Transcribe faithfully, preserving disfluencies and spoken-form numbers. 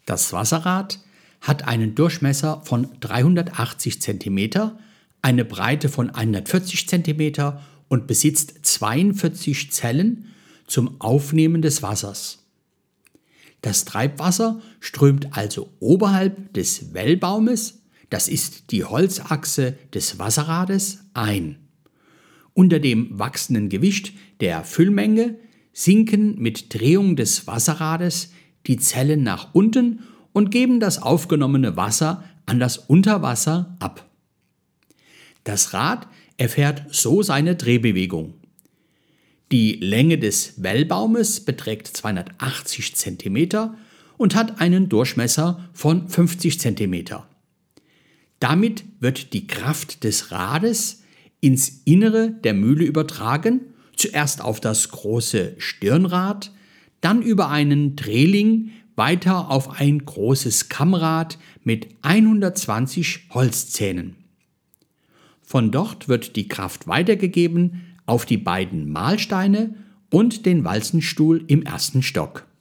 Das Wasserrad hat einen Durchmesser von dreihundertachtzig Zentimeter, eine Breite von hundertvierzig Zentimeter und besitzt zweiundvierzig Zellen zum Aufnehmen des Wassers. Das Treibwasser strömt also oberhalb des Wellbaumes, das ist die Holzachse des Wasserrades, ein. Unter dem wachsenden Gewicht der Füllmenge sinken mit Drehung des Wasserrades die Zellen nach unten und geben das aufgenommene Wasser an das Unterwasser ab. Das Rad erfährt so seine Drehbewegung. Die Länge des Wellbaumes beträgt zweihundertachtzig Zentimeter und hat einen Durchmesser von fünfzig Zentimeter. Damit wird die Kraft des Rades ins Innere der Mühle übertragen, zuerst auf das große Stirnrad, dann über einen Drehling weiter auf ein großes Kammrad mit hundertzwanzig Holzzähnen. Von dort wird die Kraft weitergegeben auf die beiden Mahlsteine und den Walzenstuhl im ersten Stock.